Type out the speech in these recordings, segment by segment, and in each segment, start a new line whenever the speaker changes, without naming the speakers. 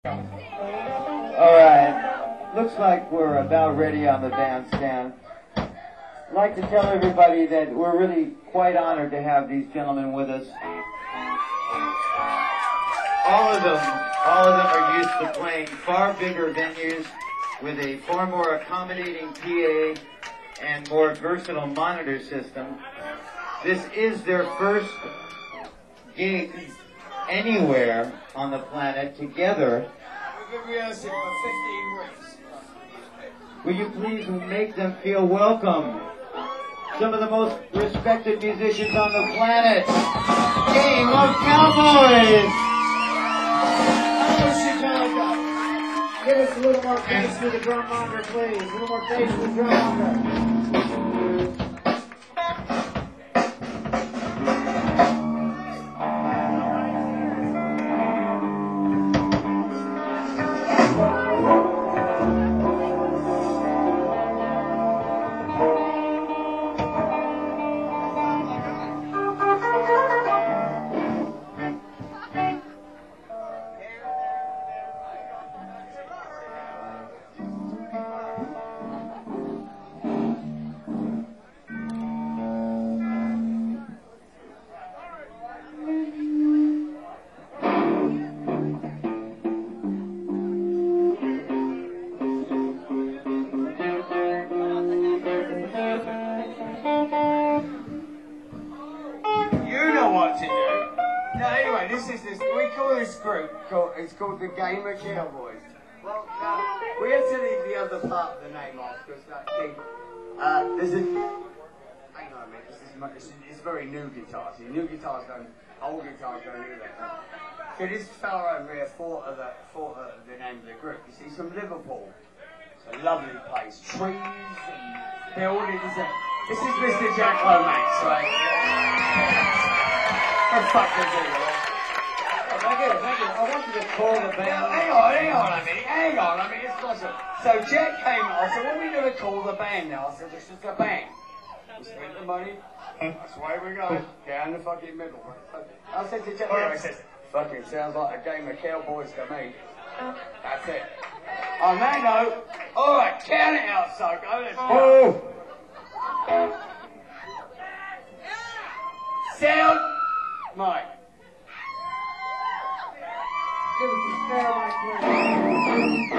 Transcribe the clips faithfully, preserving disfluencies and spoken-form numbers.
All right, looks like we're about ready on the bandstand. I'd like to tell everybody that we're really quite honored to have these gentlemen with us. All of them, all of them are used to playing far bigger venues with a far more accommodating P A and more versatile monitor system. This is their first gig anywhere on the planet together.
We've been rehearsing for fifteen weeks.
Will you please make them feel welcome? Some of the most respected musicians on the planet. Game of Cowboys!
Give us a little more bass to the drum monitor, please. A little more bass to the drum monitor. It's called the Game of Cowboys. Well, uh, we had to leave the other part of the name off because that thing. Uh, there's a. Hang on a minute. This is much, it's, it's very new guitar. See, new guitars don't. Old guitars don't do that. So this fella over here thought of the thought of the name of the group. You see, from Liverpool. It's a lovely place. Trees and buildings. And this is Mister Jack Lomax, right? What the fuck is it? Thank you, thank you. I wanted to call the band. No, hang on, hang on a minute, hang on a minute, it's possible. So Jack came on, I said, what are we going to call the band now? I said, this is the band. We spent the money, that's the way we go, down the fucking middle. I said to Jack, I said, fucking sounds like a game of cowboys to me. That's it. On that note, alright, count it out, Soko, let's go. Oh. Sound, Mike. Give us a spare mic,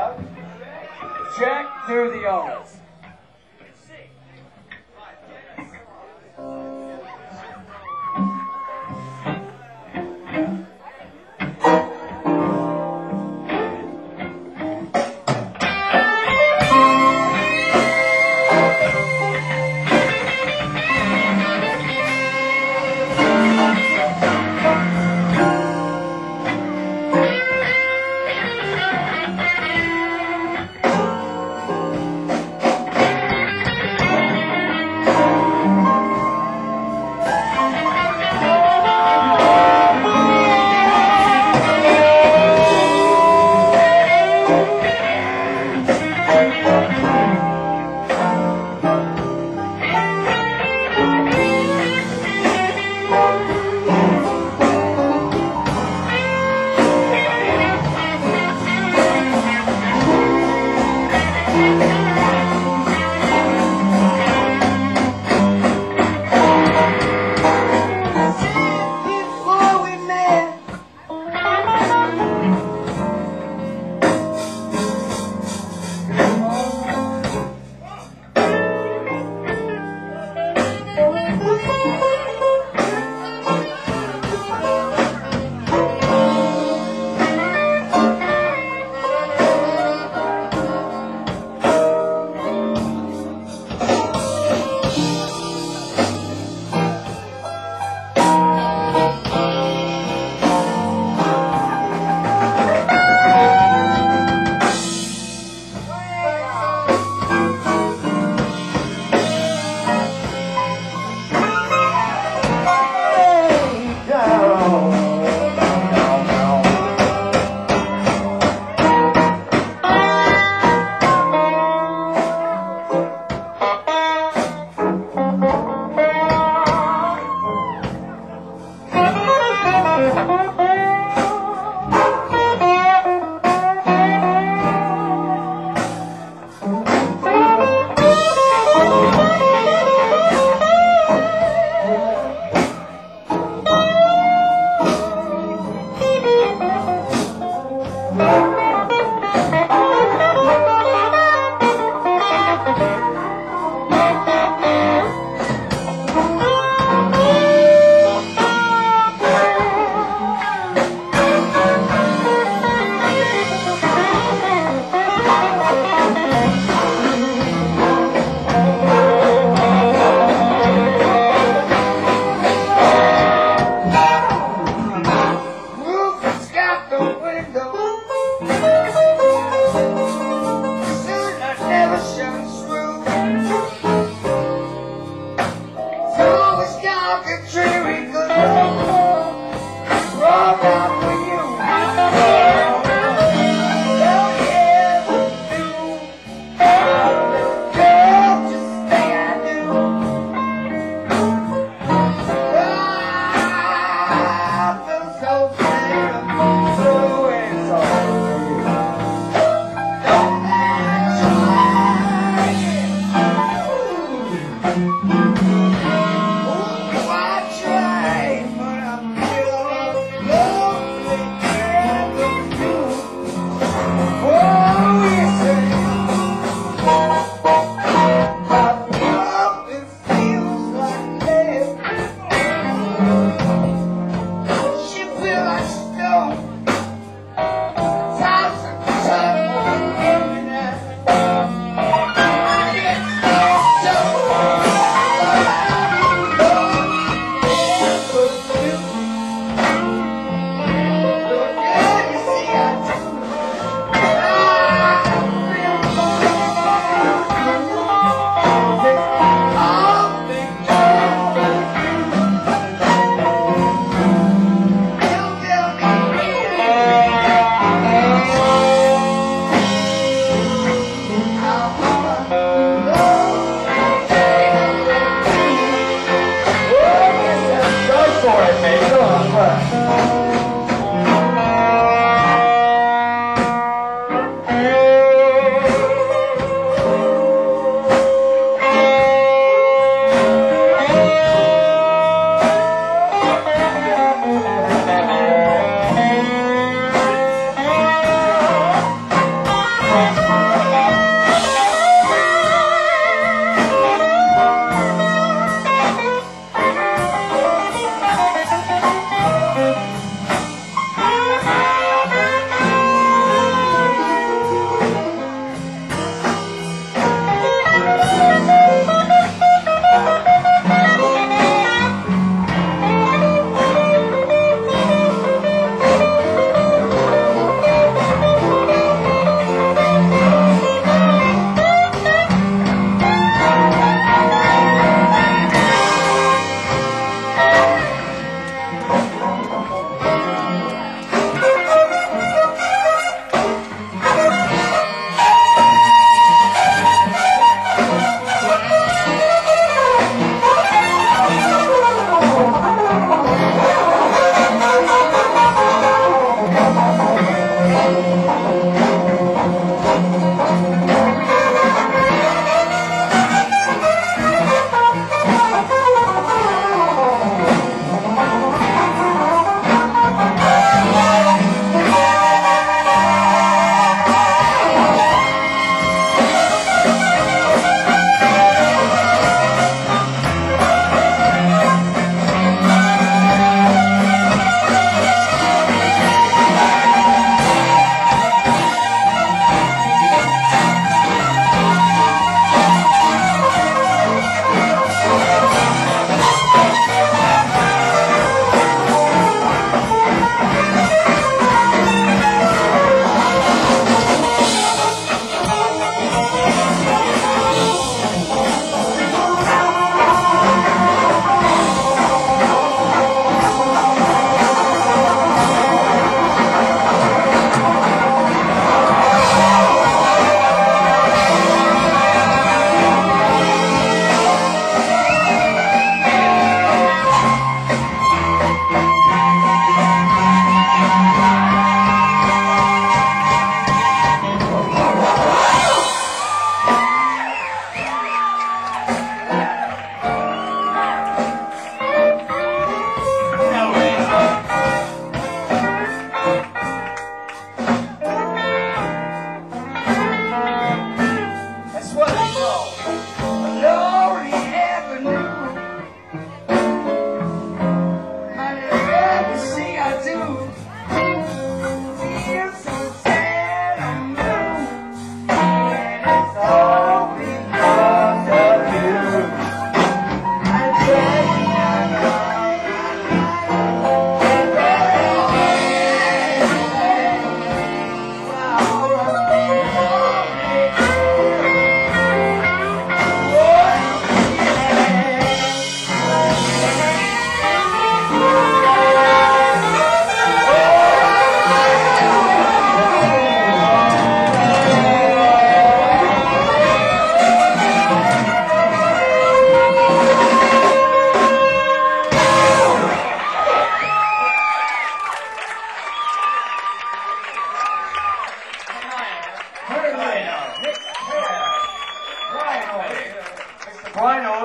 go. Jack, do the honors.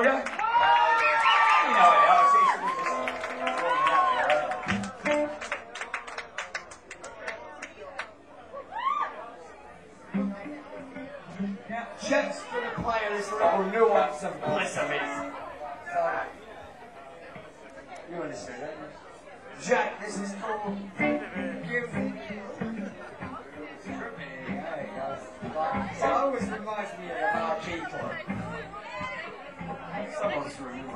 ya? You know it. Oh, see, so we're just rolling out there. Now, Chet's going to play this little nuance of Blissamies. So, you understand that? Jack, this is called Give Me. There you go. It always reminds me of the Marquee Club. Someone's remembering.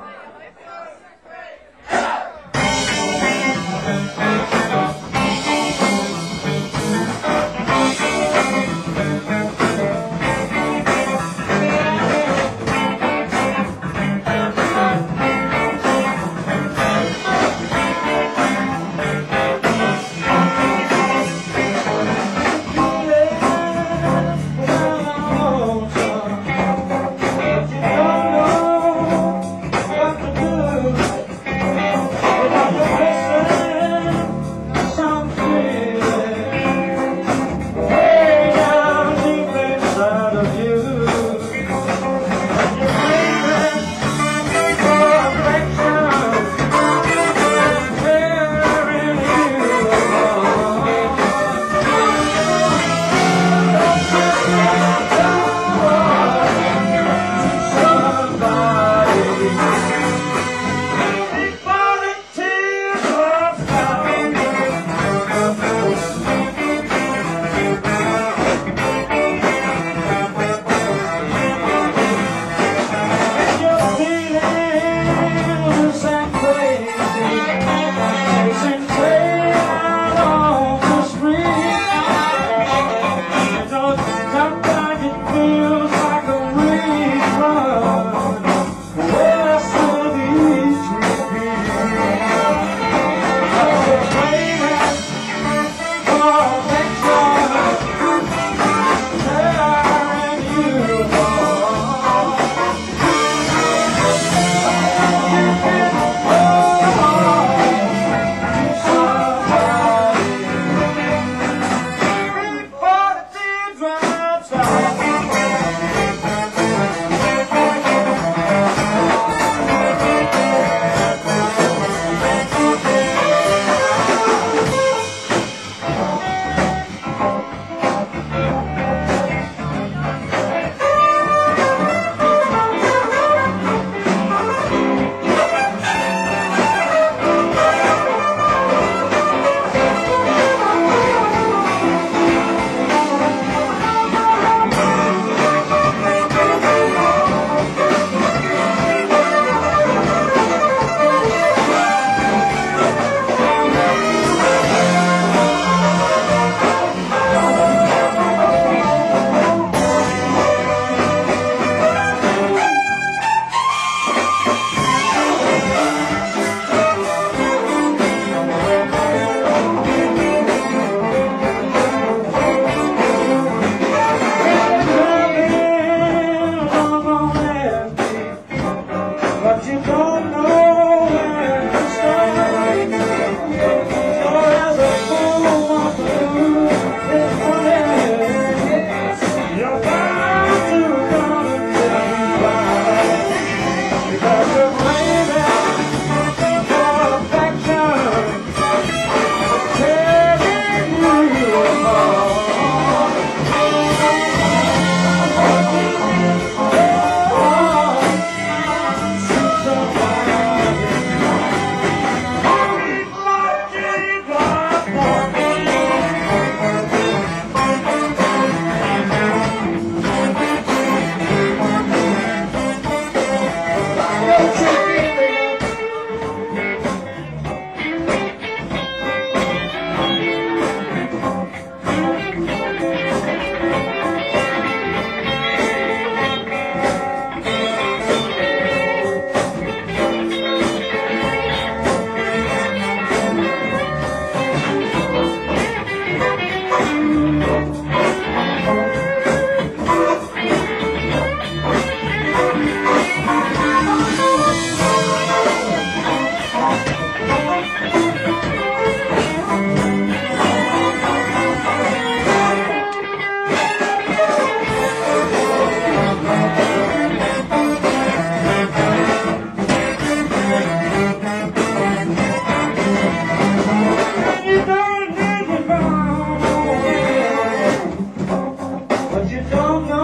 Drops out.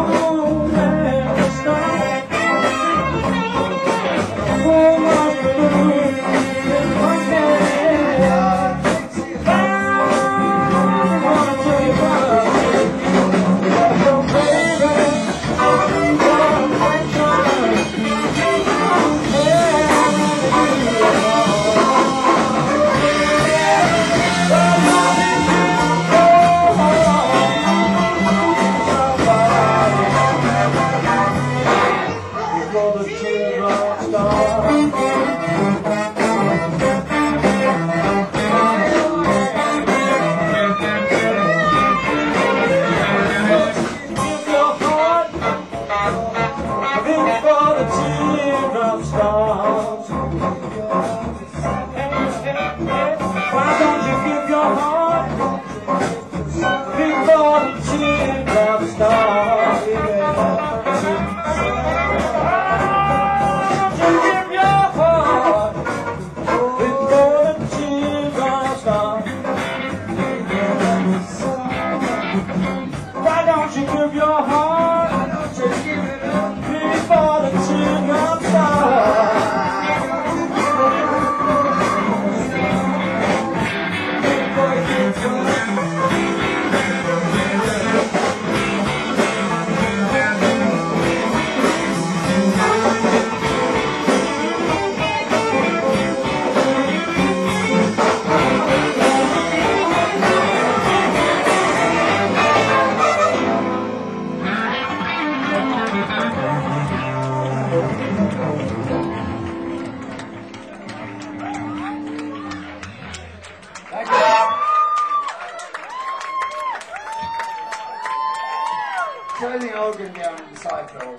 Turn the organ down in the side pills.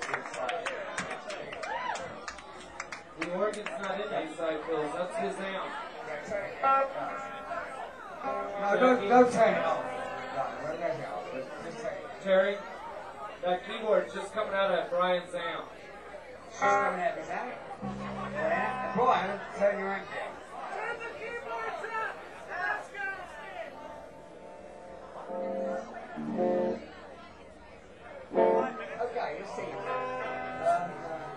The organ's not in these side pills, that's his amp.
No, don't, don't turn it off. No, don't turn it off. Just turn it.
Terry, that keyboard's just coming out of Brian's amp.
It's just coming out of his amp. Brian, Brian, turn your amp down.
Turn the keyboards up! That's
Okay, you'll see. Um,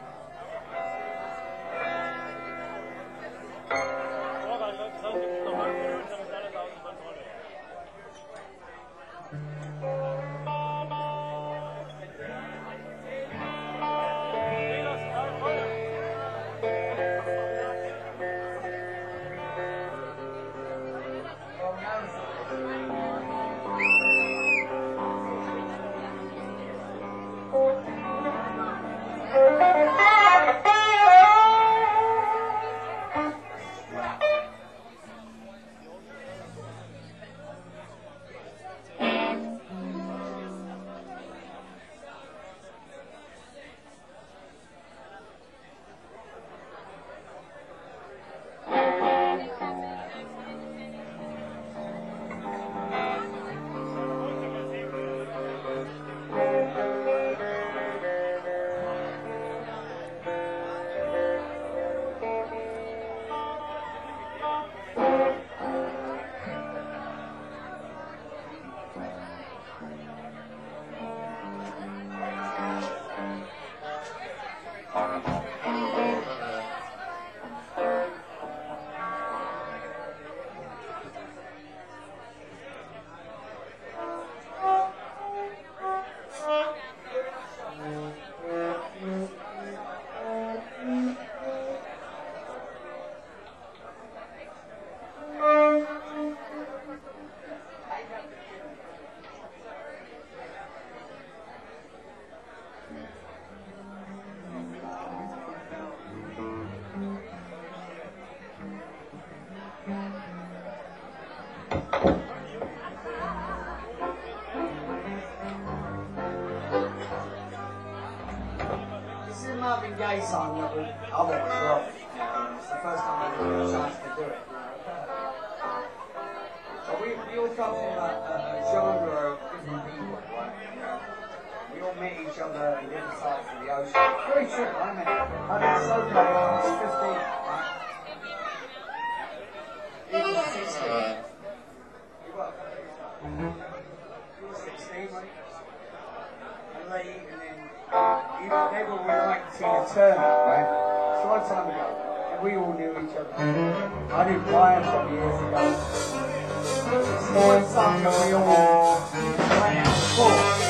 This is a Marvin Gaye song that we, I've always loved. Um, it's the first time I've had a chance to do it. So we, we all come from a, a, a genre of different people, right? We all meet each other on different sides of the ocean. Very true, I mean, I did so great when I was fifteen, right? He was sixteen. You were? You were sixteen, right? And Lee, and You know, they were really like Tina Turner, right? It's a long time ago, and we all knew each other. I knew Brian from years ago. This is one song that we all ran out for.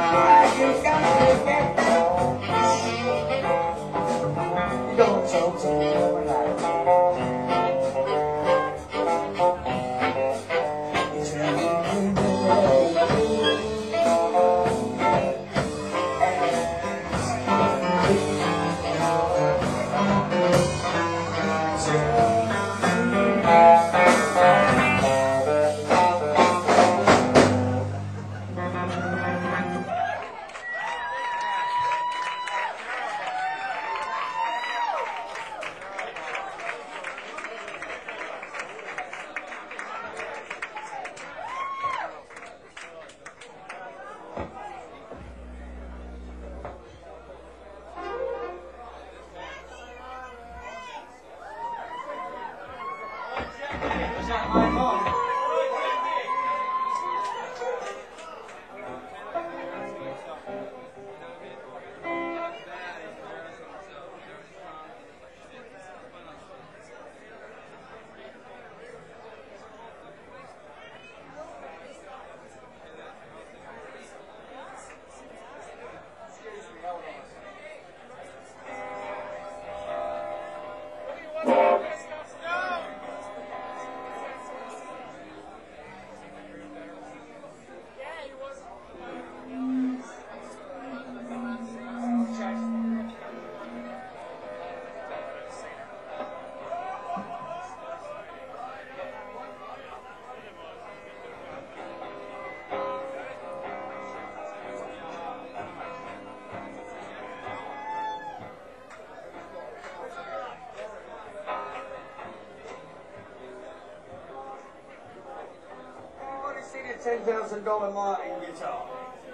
Don't
ten thousand dollar Martin guitar.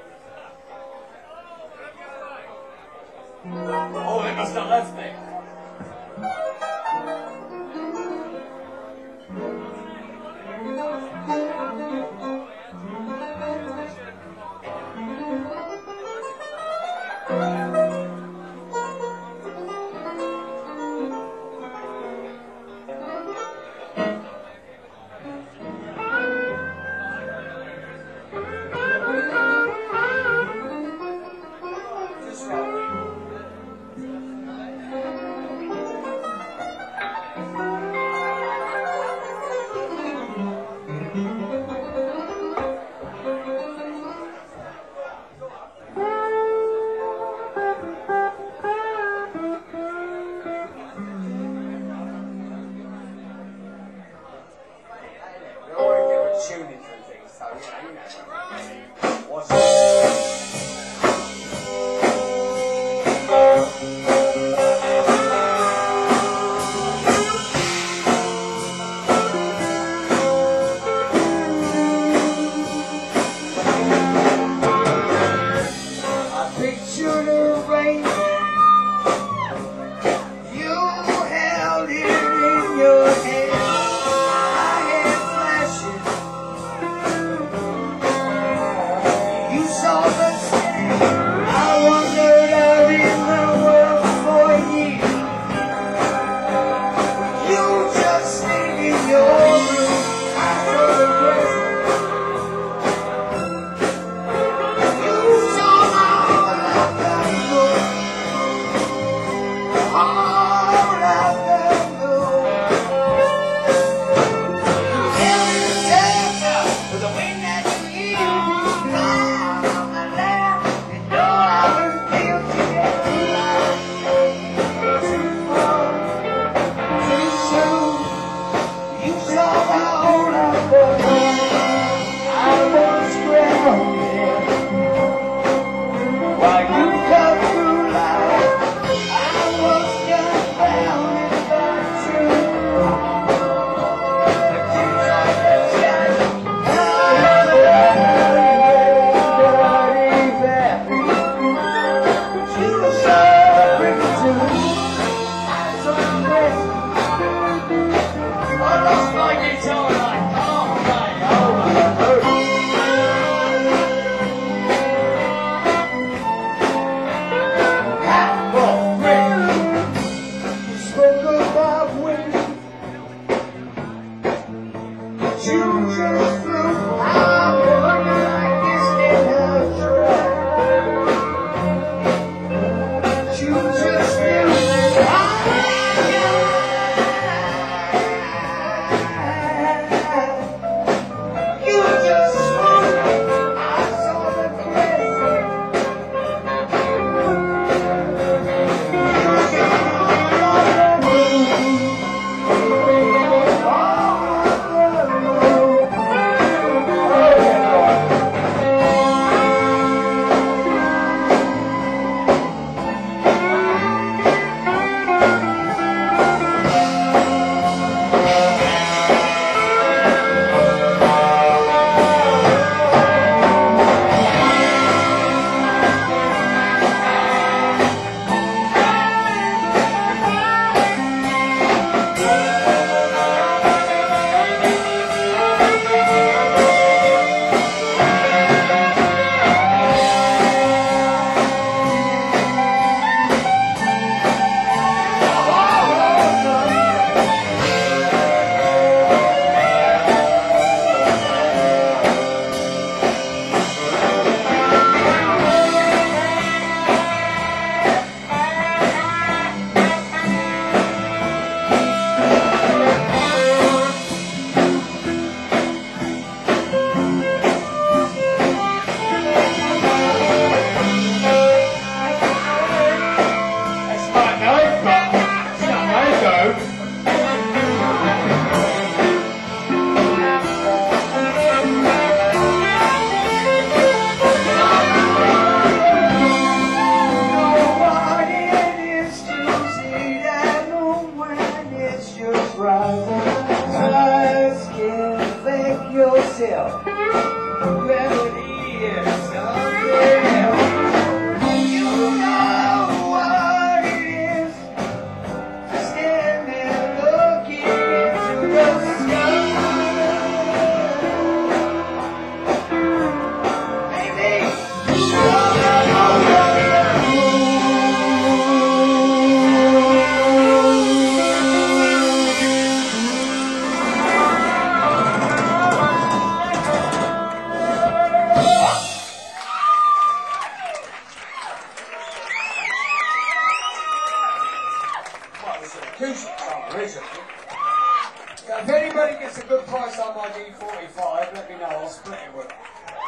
Oh, they must have left me.
You just knew I
rising. Ask and thank yourself. Remedy is something. You know what it is to stand there looking into the sky. Baby, you know. If anybody gets a good price on my D forty-five, let me know, I'll split it with them.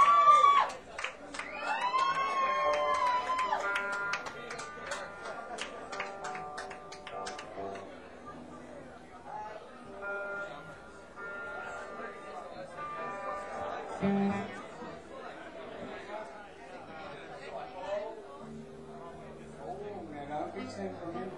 Oh, man, I'll be ten from you.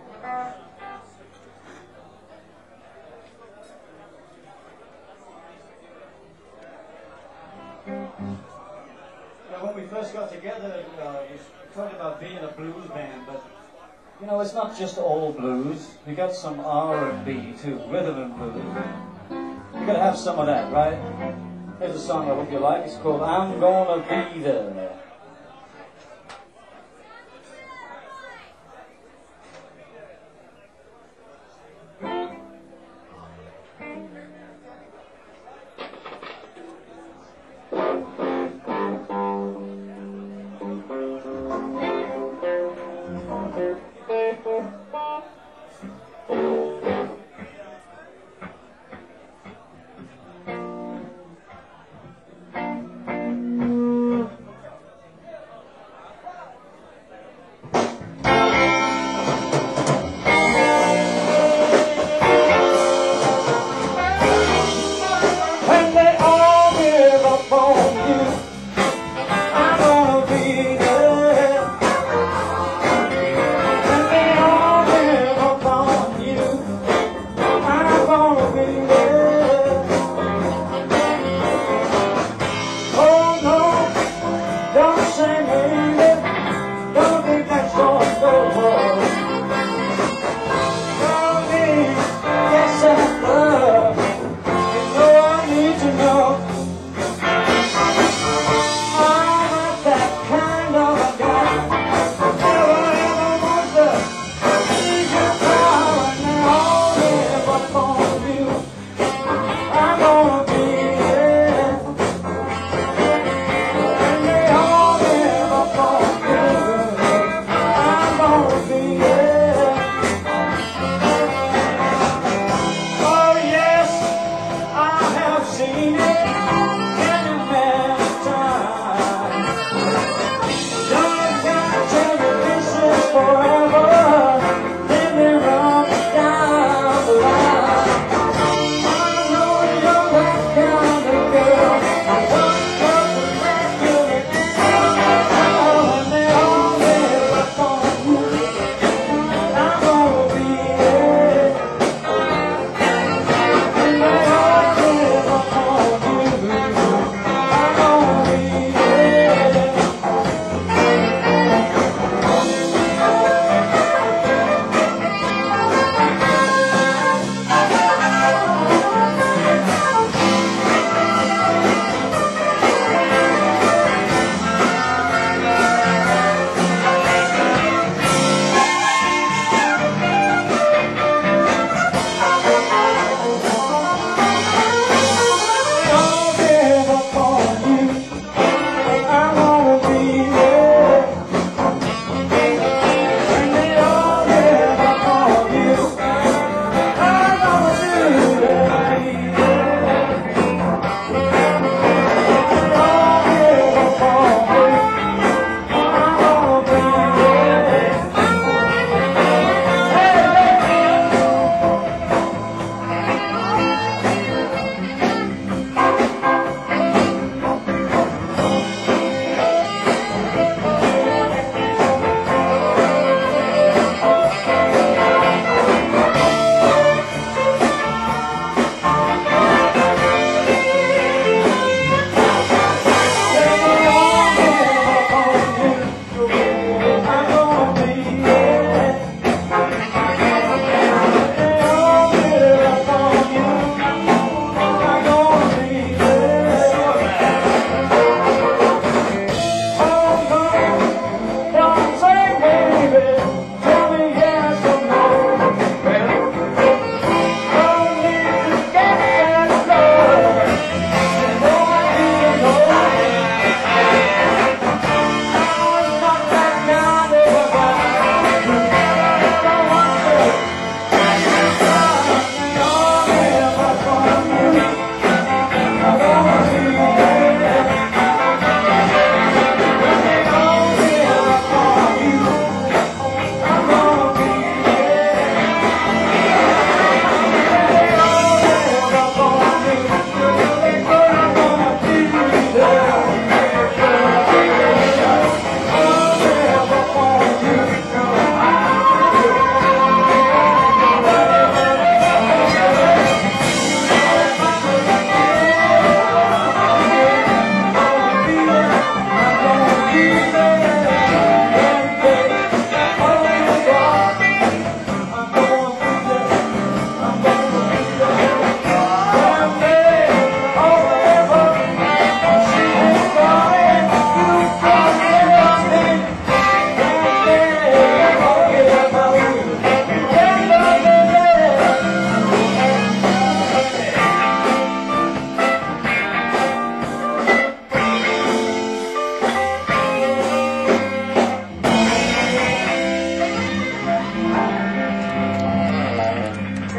Now, when we first got together, uh, we talked about being a blues band, but you know, it's not just all blues. We got some R and B too, rhythm and blues. You gotta have some of that, right? Here's a song I hope you like. It's called "I'm Gonna Be There."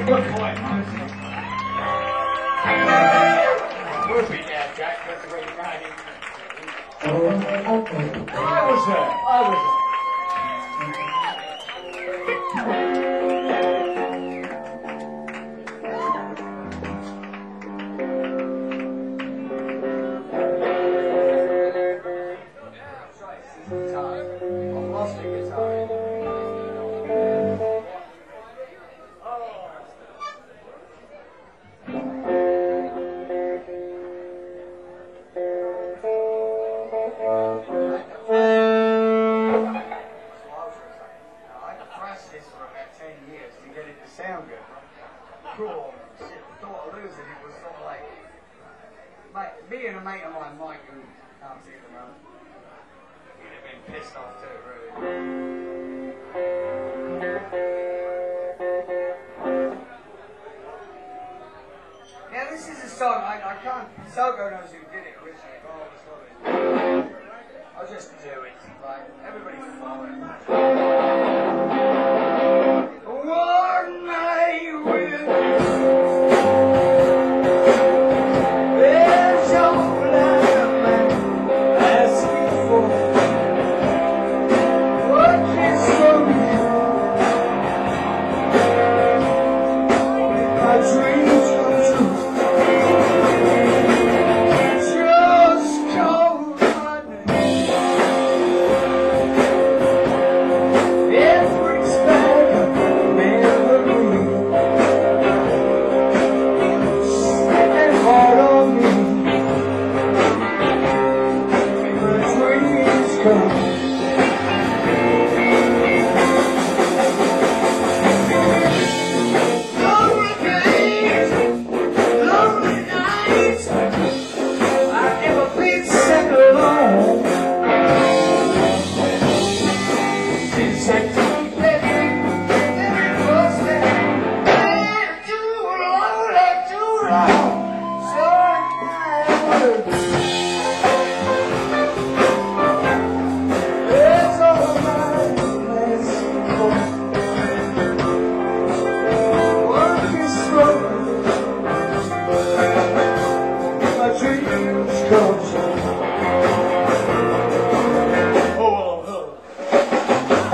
Good point, Whoopie now, Jack. That's the way you got him. I was there. I was there. Sound good. Cool. Shit, the thought of losing it was sort of like, like me and a mate of mine, Mike, who can't see at the moment, he'd have been pissed off too, really. Yeah, this is a song I, I can't. Sogo knows who did it originally, but I'll just love it. I'll just do it. Like everybody's following. One night with there's all I'm asking for. What is from you? My dreams come true. Just call my name. It brings back a memory. And part of me. My dreams come. Lonely days, lonely nights. I've never been sad alone. Since I took that very first step, I'm too lonely, too long. So I there's all my place for. Work is slow, my dreams come true. Oh, oh, oh.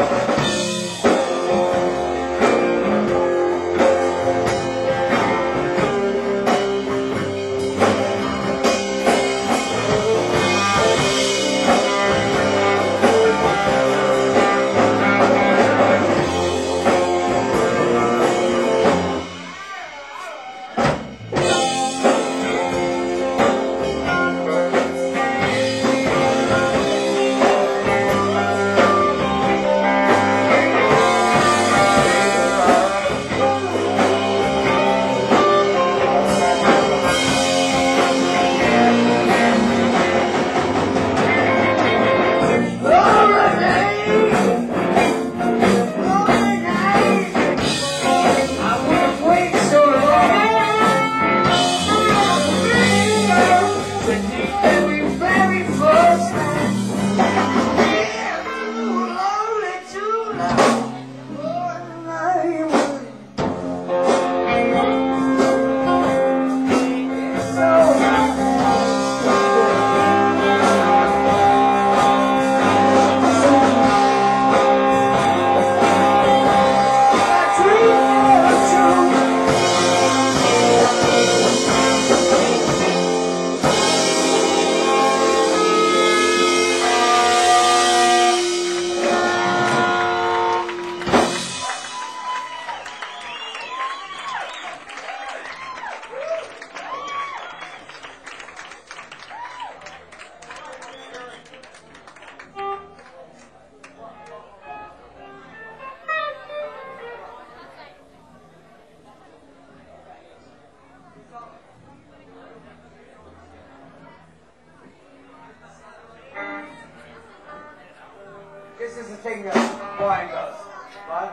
This is the thing that Brian does, right?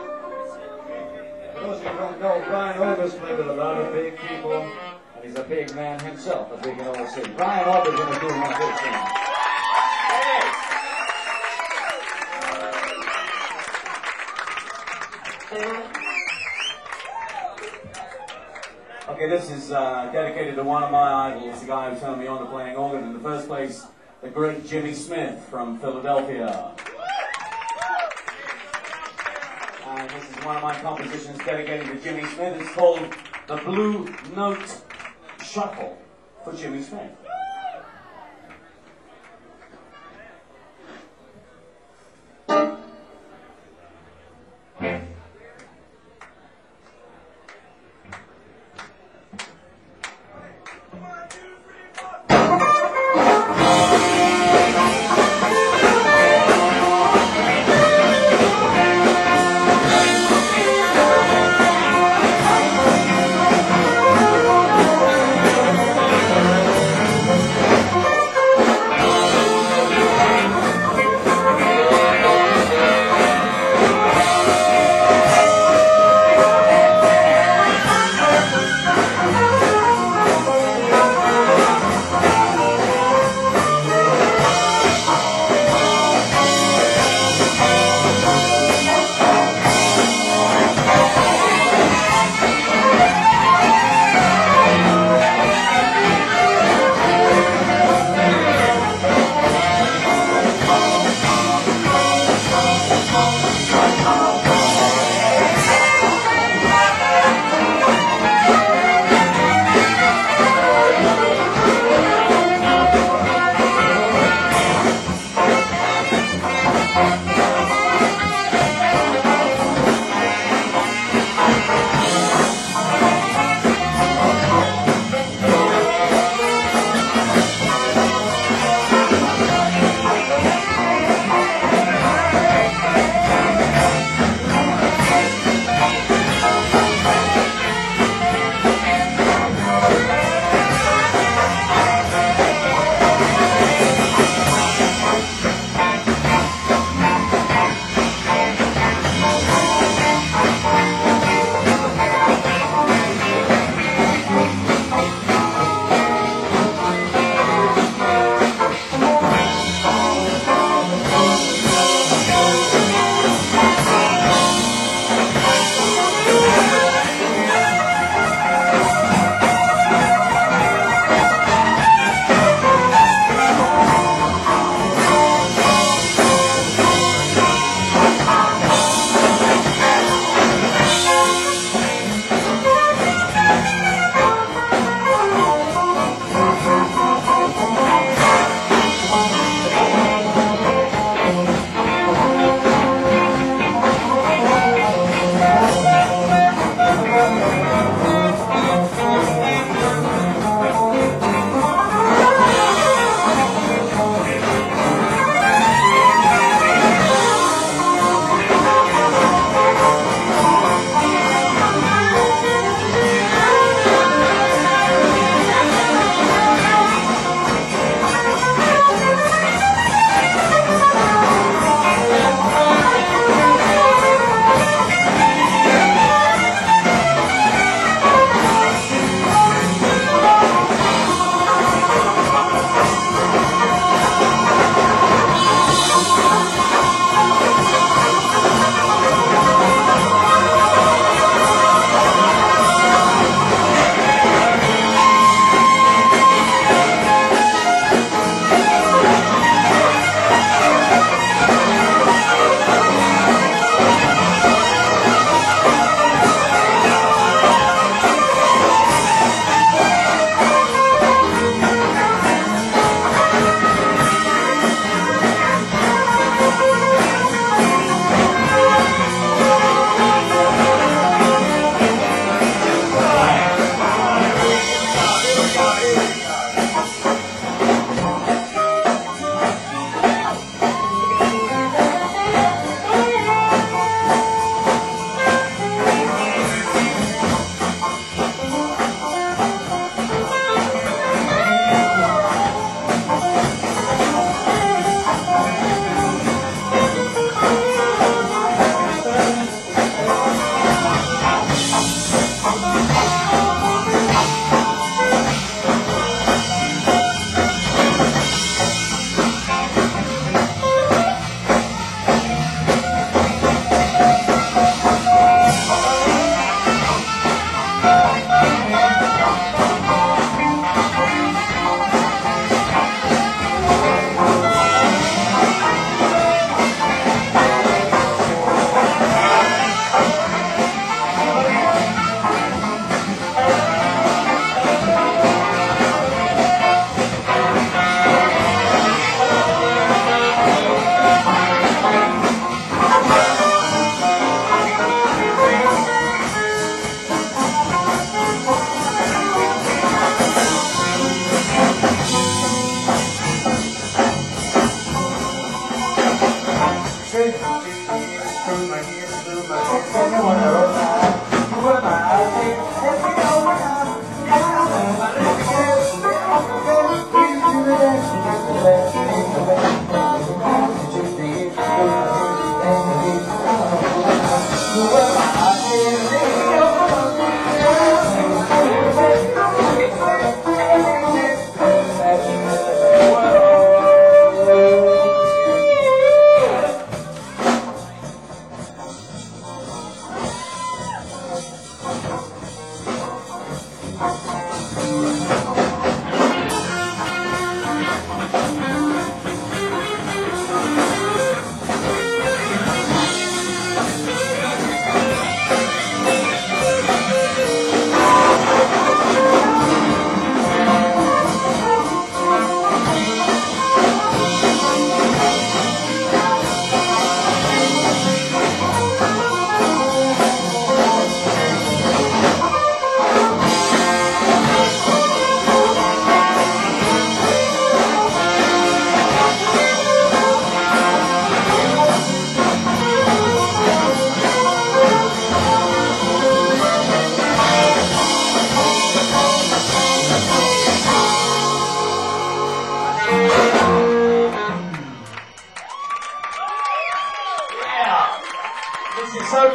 For those of you who don't know, Brian Hogarth played with a lot of big people, and he's a big man himself, as we can all see. Brian Aubrey's going to do one of his things. Okay, this is uh, dedicated to one of my idols, the guy who turned me on to playing organ in the first place, the great Jimmy Smith from Philadelphia. And this is one of my compositions dedicated to Jimmy Smith. It's called the Blue Note Shuffle for Jimmy Smith.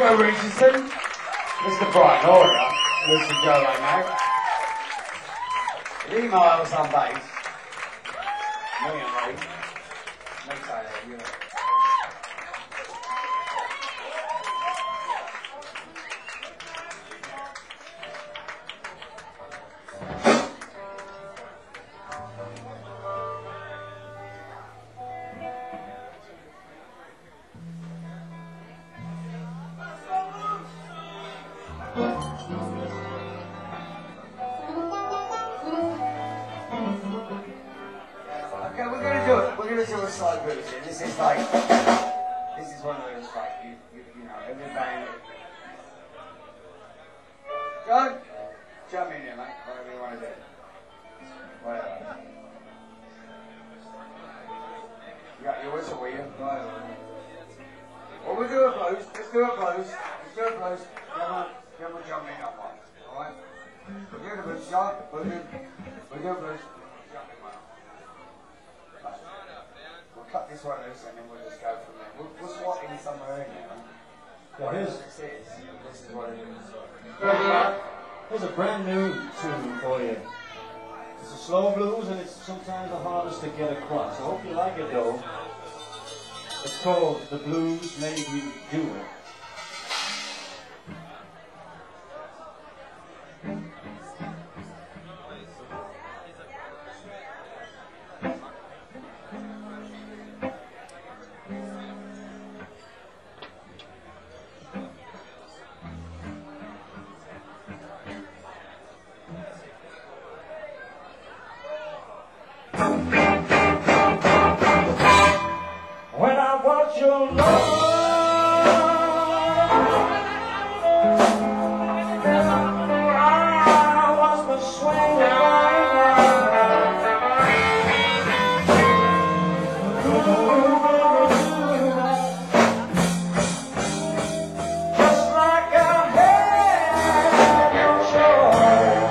Joe Richardson, Mister Brian Laura, Mister Joe Lamo, Lee Miles on bass, me and Lee, me say that, you know. Okay, we're gonna do it. We're gonna do a slide blues here. This is like, this is one of those like, you, you, you know, every band. Go, jump in here, mate. Whatever you want to do. Whatever. You got your whistle, will you? Right. Well, we'll do a blues. Let's do a blues. Let's do a blues. Come on, come on, jump in on one. All right. We'll do the blues, John. We'll do, we'll do a blues. Jump in one. We'll cut this one loose and then we'll just go from there. We'll, we'll swap in somewhere in there.
Yeah, here's,
This is, this is what it is.
here's a brand new tune for you. It's a slow blues and it's sometimes the hardest to get across. I hope you like it though. It's called The Blues Made Me Do It. When I watch your love, I watch me swing just like I had no choice.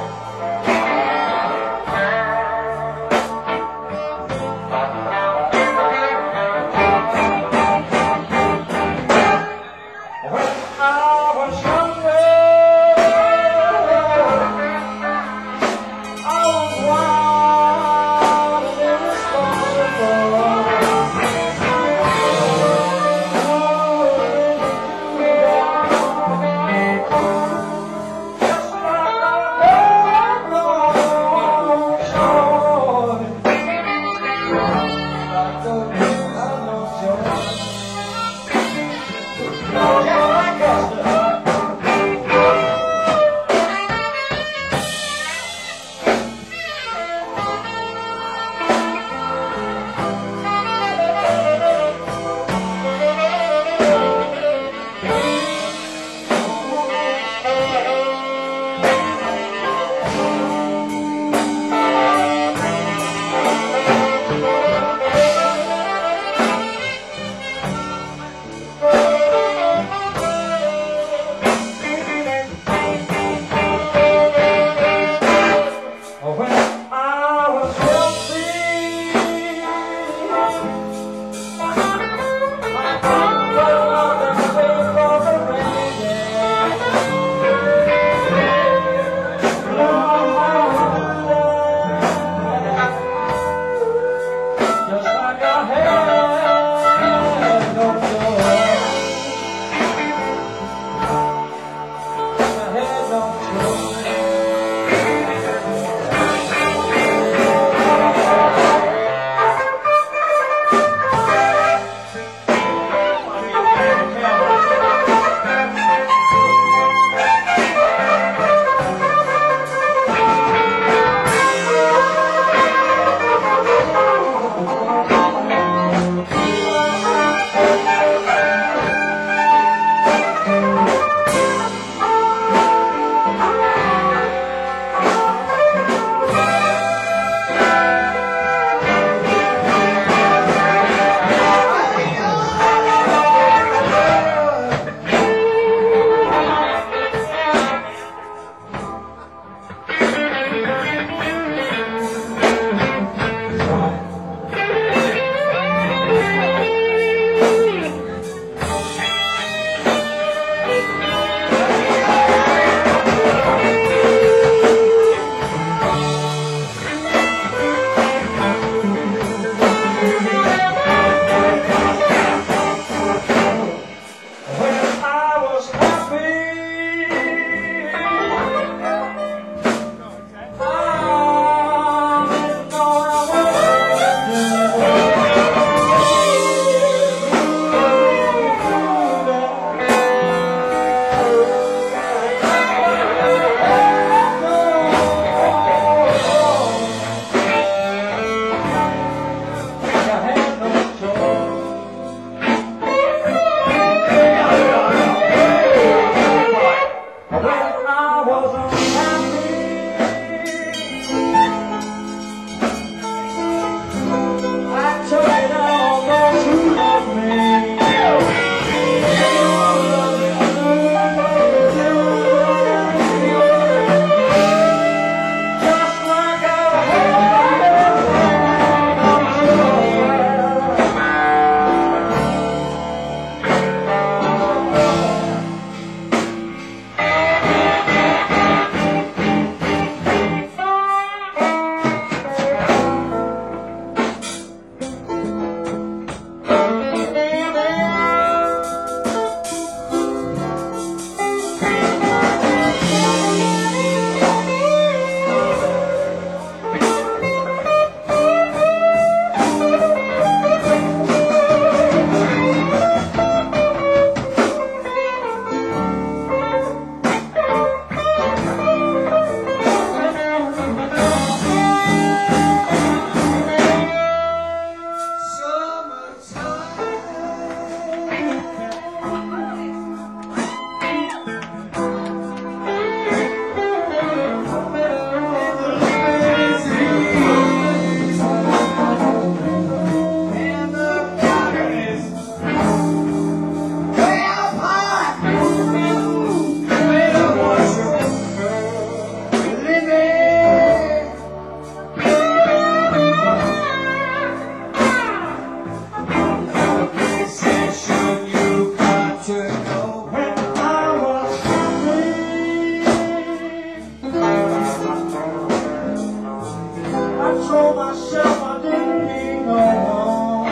myself, I didn't need no one.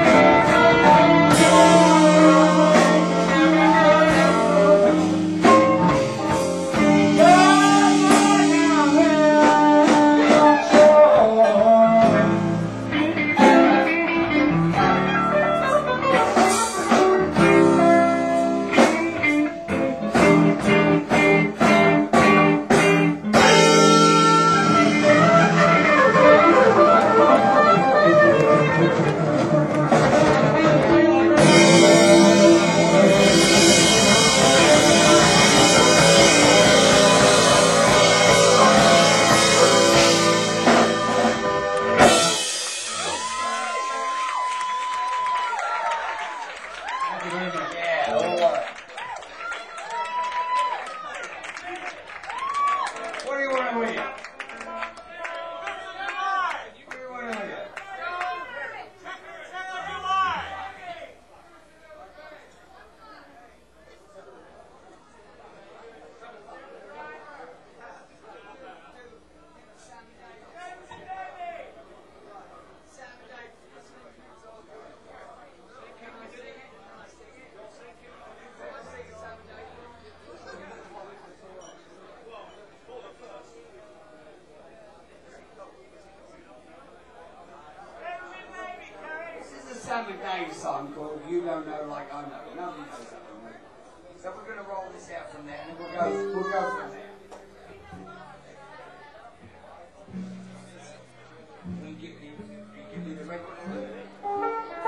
Yeah, all right. What do you want to win? What do you want to win? This is a Sam and Dave song called You Don't Know Like I Know. Nobody knows that one. So we're going to roll this out from there and then we'll go, we'll go from there. Can you give me, can you give me the record?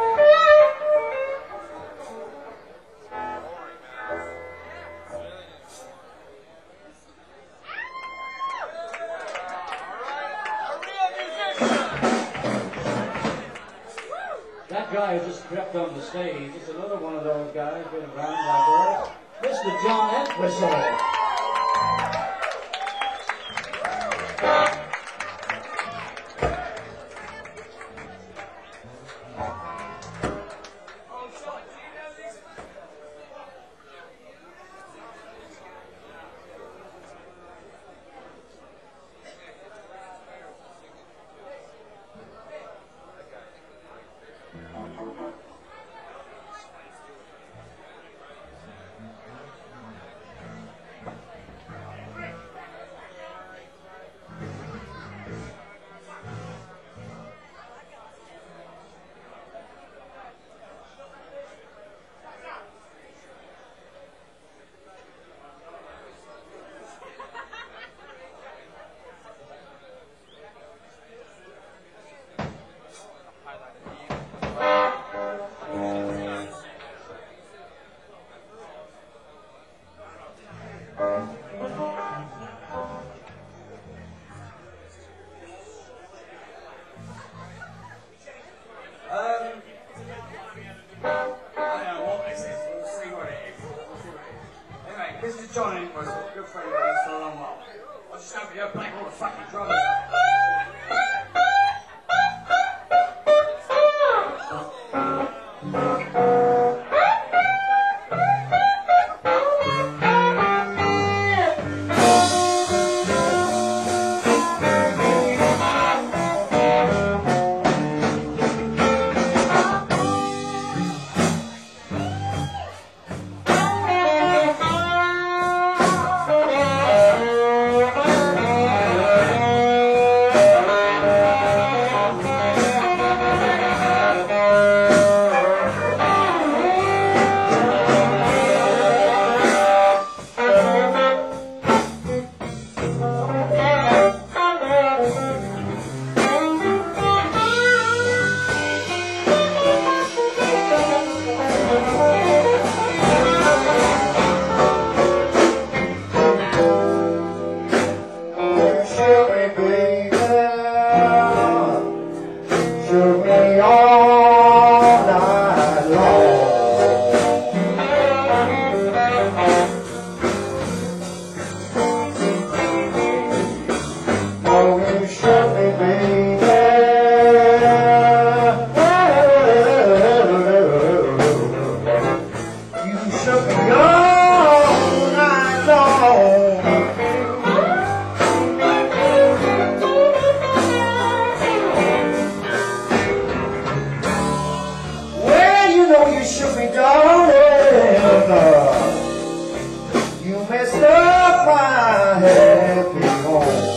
That guy who just crept on the stage is another one of those guys been around that world, Mister John Entwistle.
You messed up my happy home.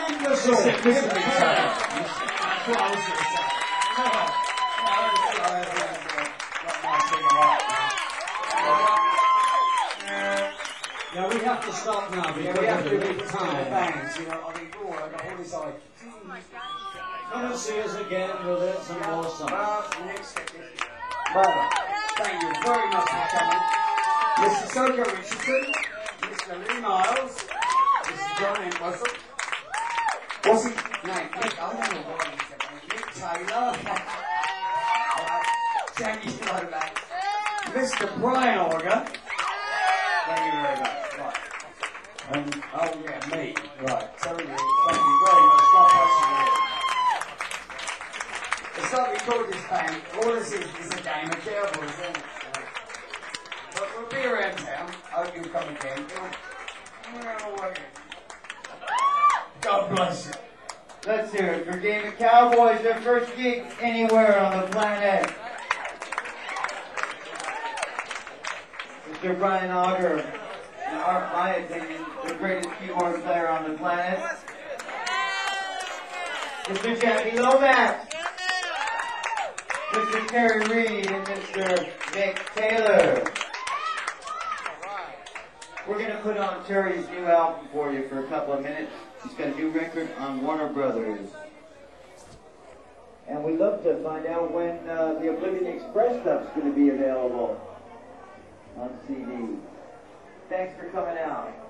wonderful.
Listen, listen to me, son. Listen, that's what I was going to say. No, no. I understand. I understand. Not my thing, all right.
Yeah, we have to stop now
Yeah,
because
we have
of
to
the
do
big
the
time.
bands, you know. I mean, oh, I got all this like.
Come and see us again. We'll learn some more songs.
Well, next Well, thank you very much for coming. Mister Soka Richardson, Mister Lee Miles, Mister John Entwistle. What's his name? Nick, I don't know what he's name. Nick Taylor. Alright, Jackie Slowback. Mister Brian Orger. Thank you very much. Right. And, oh yeah, me. Right. So, thank you very much. God bless you. It's like we call this band, all this is is a game of cowboys, isn't it? Uh, but we'll be around town. I hope you'll come again. God bless you.
Let's hear it for Game of Cowboys, their first gig anywhere on the planet. Mister Brian Auger, in our, my opinion, the greatest keyboard player on the planet. Mister Jackie Lomax. Mister Terry Reed and Mister Nick Taylor. We're going to put on Terry's new album for you for a couple of minutes. He's got a new record on Warner Brothers. And we'd love to find out when uh, the Oblivion Express stuff's going to be available on C D. Thanks for coming out.